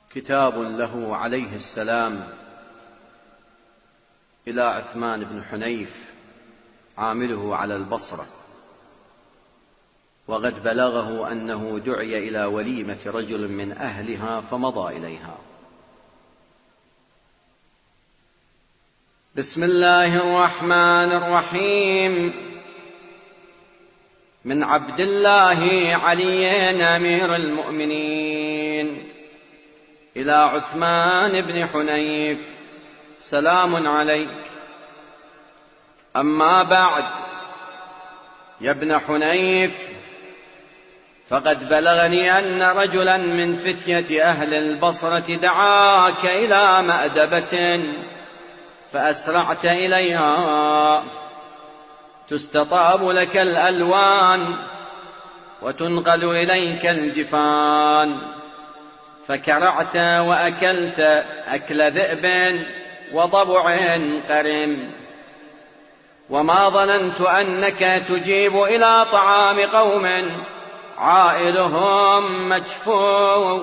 كتاب له عليه السلام إلى عثمان بن حنيف عامله على البصرة، وقد بلغه أنه دعي إلى وليمة رجل من أهلها فمضى إليها. بسم الله الرحمن الرحيم. من عبد الله علي أمير المؤمنين إلى عثمان بن حنيف: سلام عليك. أما بعد، يا ابن حنيف، فقد بلغني أن رجلا من فتية أهل البصرة دعاك إلى مأدبة فأسرعت إليها، تستطاب لك الألوان وتنقل إليك الجفان، فكرعت وأكلت أكل ذئب وضبع قرم، وما ظننت أنك تجيب إلى طعام قوم عائلهم مجفو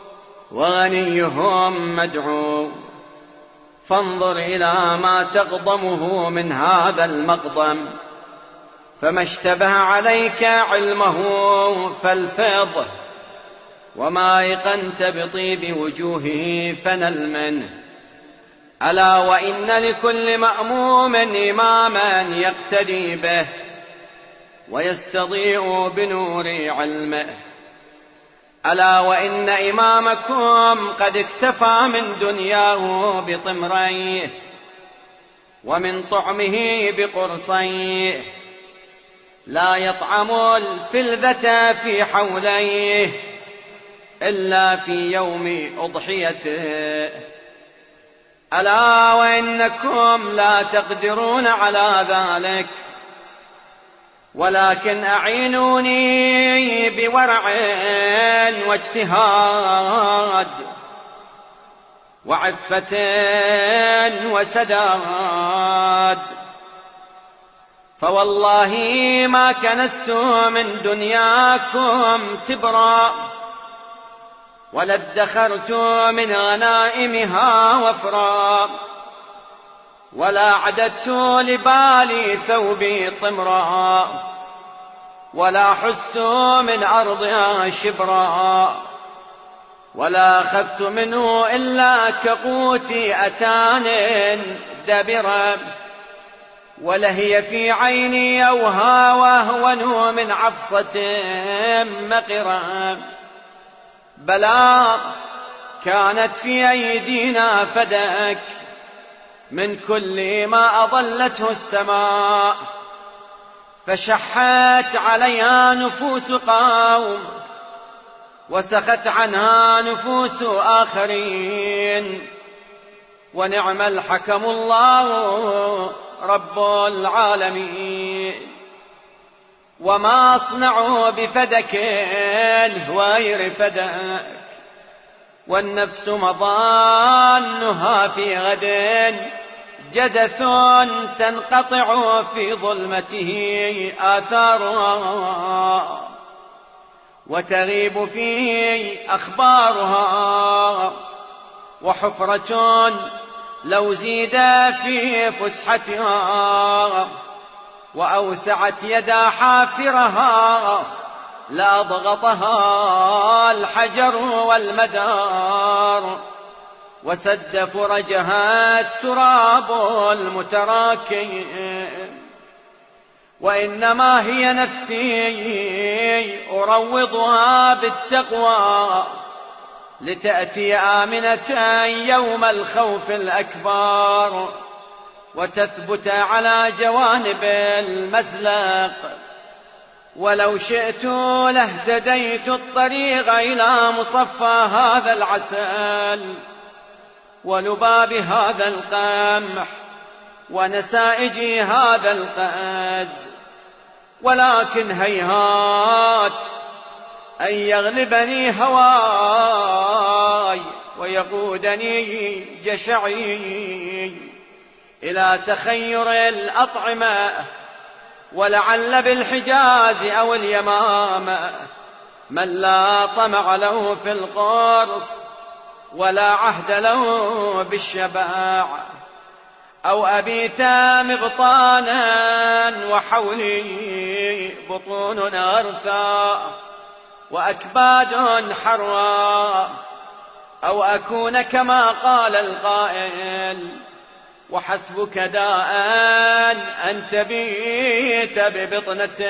وغنيهم مدعو، فانظر إلى ما تقضمه من هذا المقضم، فما اشتبه عليك علمه فالفظ، وما أيقنت بطيب وجوهه فنل منه. ألا وإن لكل مأموم إماما يقتدي به ويستضيء بنور علمه. ألا وإن إمامكم قد اكتفى من دنياه بطمريه ومن طعمه بقرصيه، لا يطعم الفلذة في حوليه إلا في يوم أضحيته. ألا وإنكم لا تقدرون على ذلك، ولكن أعينوني بورع واجتهاد وعفة وسداد، فوالله ما كنست من دنياكم تبرا، ولا ادخرت من غنائمها وفرا، ولا عددت لبالي ثوبي طمرا، ولا حست من أرضها شبرا، ولا أخذت منه إلا كقوت أتان دبرا، ولهي في عيني أوها وهون من عفصة مقرا. بلى كانت في أيدينا فدك من كل ما أضلته السماء، فشحت عليها نفوس قوم وسخت عنها نفوس آخرين، ونعم الحكم الله رب العالمين. وما أصنع بفدك غير فدك، والنفس مضانها في غد جدث تنقطع في ظلمته آثارها، وتغيب فيه أخبارها، وحفرة لو زيد في فسحتها وأوسعت يدا حافرها لأضغطها الحجر والمدار، وسد فرجها التراب المتراكم. وإنما هي نفسي أروضها بالتقوى لتأتي آمنة يوم الخوف الأكبر، وتثبت على جوانب المزلق. ولو شئت لاهتديت الطريق إلى مصفى هذا العسل ولباب هذا القمح ونسائج هذا القز، ولكن هيهات أن يغلبني هواي ويقودني جشعي إلى تخير الأطعمة، ولعل بالحجاز أو اليمامة من لا طمع له في القرص ولا عهد له بالشباع، أو أبيت مبطانا وحولي بطون أرثى وأكباد حرى، أو أكون كما قال القائل وحسبك داء أن تبيت ببطنة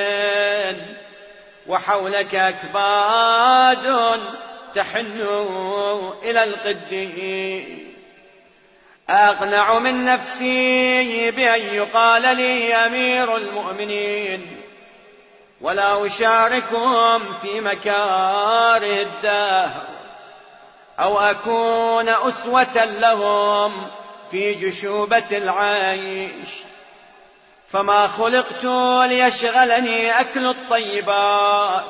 وحولك أكباد تحن إلى القد. أقنع من نفسي بأن يقال لي أمير المؤمنين، ولا أشاركهم في مكاره الدهر، أو أكون أسوة لهم في جشوبة العيش. فما خلقت ليشغلني أكل الطيبات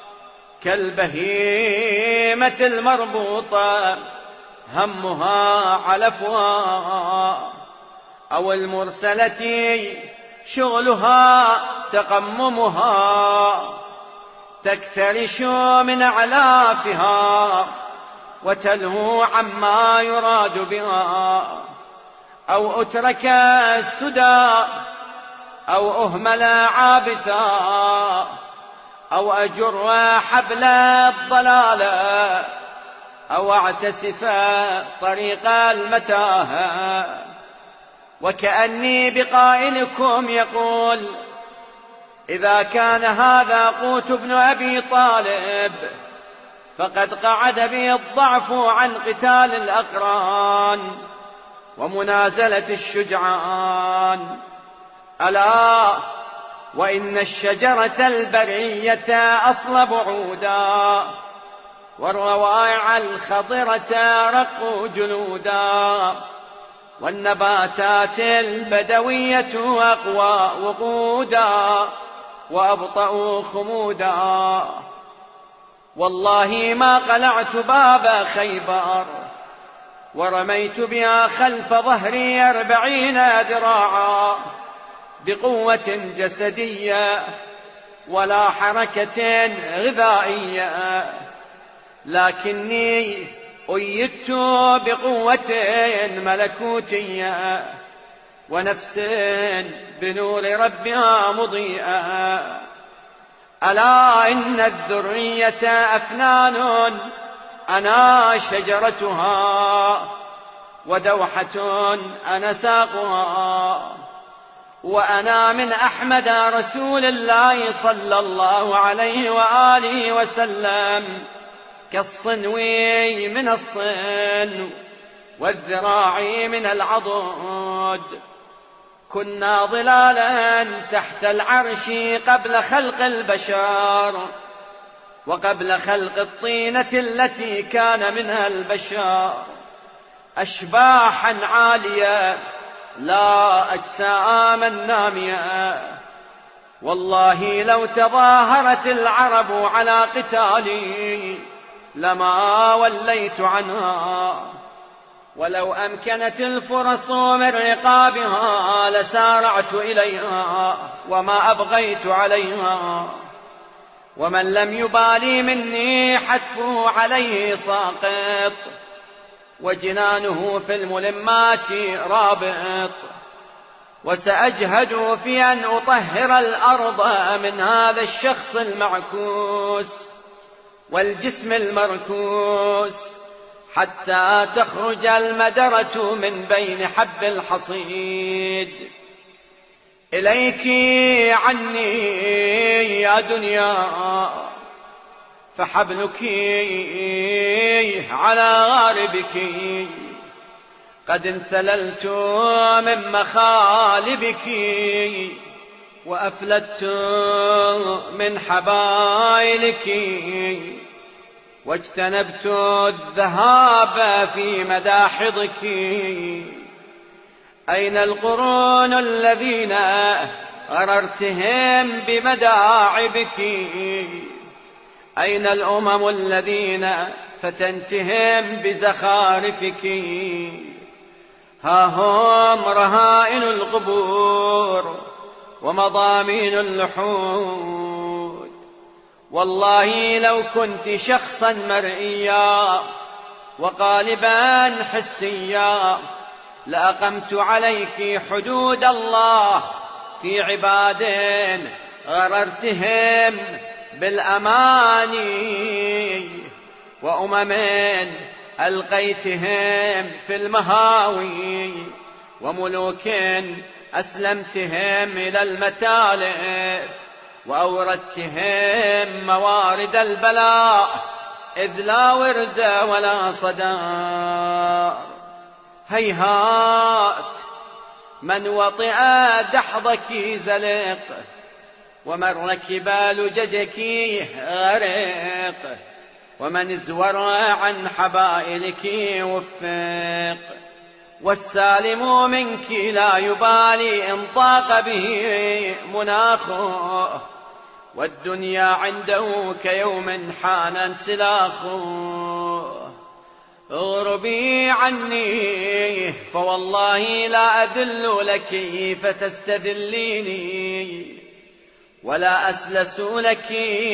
كالبهيمة المربوطة همها علفها، أو المرسلة شغلها تقممها تكترش من أعلافها وتلهو عما يراد بها، أو أترك السدى أو أهمل عابثا، أو أجر حبل الضلالة أو أعتسف طريق المتاهة. وكأني بقائلكم يقول: إذا كان هذا قوت ابن أبي طالب فقد قعد بي الضعف عن قتال الأقران ومنازلة الشجعان. ألا وإن الشجرة البرية أصلب عودا، والروائع الخضرة رق جلودا، والنباتات البدوية أقوى وقودا وأبطأ خمودا. والله ما قلعت باب خيبر ورميت بها خلف ظهري 40 ذراعا بقوة جسدية ولا حركة غذائية، لكني أيدت بقوة ملكوتية ونفس بنور ربها مضيئة. ألا إن الذرية أفنان أنا شجرتها، ودوحة أنا ساقها، وأنا من أحمد رسول الله صلى الله عليه وآله وسلم كالصنو من الصن والذراع من العضد. كنا ظلالا تحت العرش قبل خلق البشر وقبل خلق الطينة التي كان منها البشر، أشباحا عالية لا أجساما نامية. والله لو تظاهرت العرب على قتالي لما وليت عنها، ولو أمكنت الفرس من رقابها لسارعت إليها وما أبغيت عليها. ومن لم يبالي مني حتفه عليه ساقط، وجنانه في الملمات رابط. وسأجهد في أن أطهر الأرض من هذا الشخص المعكوس والجسم المركوس حتى تخرج المدرة من بين حب الحصيد. إليك عني يا دنيا فحبلك على غاربك، قد انسللت من مخالبك وأفلت من حبائلك، واجتنبت الذهاب في مداحضك. أين القرون الذين غررتهم بمداعبك؟ أين الأمم الذين فتنتهم بزخارفك؟ ها هم رهائن القبور ومضامين اللحود. والله لو كنت شخصا مرئيا وقالبا حسيا، لأقمت عليك حدود الله في عباد غررتهم بالأماني، وأمم ألقيتهم في المهاوي، وملوك أسلمتهم إلى المتالف، وأوردتهم موارد البلاء إذ لا ورد ولا صدار. هيهات من وطئ دحضك زلق، ومن ركب لججك غرق، ومن ازور عن حبائلك وفق. والسالم منك لا يبالي إن ضاق به مناخه، والدنيا عنده كيوم حان انسلاخه. اغربي عني فوالله لا أذل لك فتستذليني، ولا أسلس لك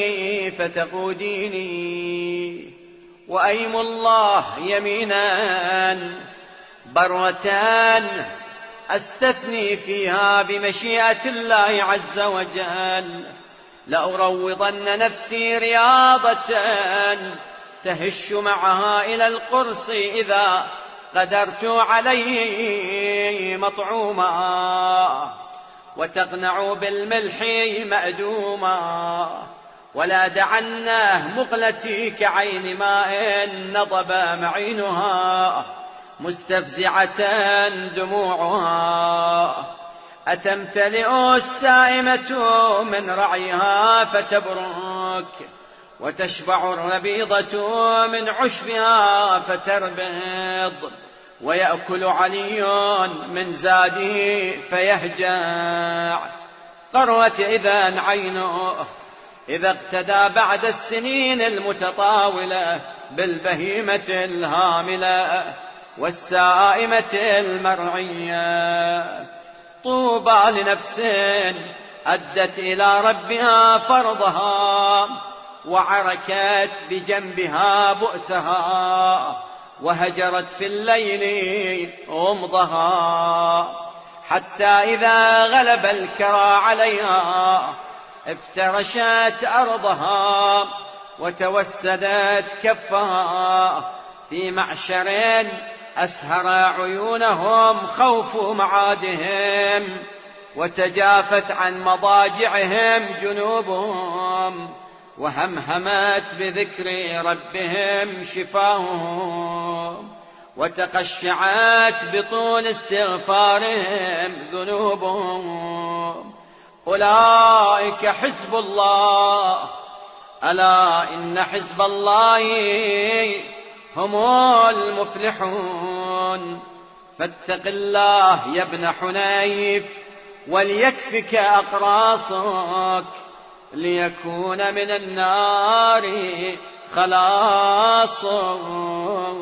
فتقوديني. وأيم الله يمينا بروة أستثني فيها بمشيئة الله عز وجل، لأروضن نفسي رياضة تهش معها إلى القرص إذا قدرت عليه مطعوما، وتقنع بالملح مأدوما. ولا دعنه مقلتي كعين ماء نضب معينها، مستفزعة دموعها. أتمتلئ السائمة من رعيها فتبرك، وتشبع الربيضة من عشبها فتربض، ويأكل علي من زاده فيهجع. قروت إذن عينه إذا اقتدى بعد السنين المتطاولة بالبهيمة الهاملة والسائمة المرعية. طوبى لنفس أدت إلى ربها فرضها، وعركت بجنبها بؤسها، وهجرت في الليل غمضها، حتى إذا غلب الكرى عليها افترشت أرضها، وتوسدت كفها في معشر أسهر عيونهم خوف معادهم، وتجافت عن مضاجعهم جنوبهم، وهمهمت بذكر ربهم شفاهم، وتقشعت بطول استغفارهم ذنوبهم. أولئك حزب الله، ألا إن حزب الله هم المفلحون. فاتق الله يا ابن حنيف وليكفك أقراصك، ليكون من النار خلاص.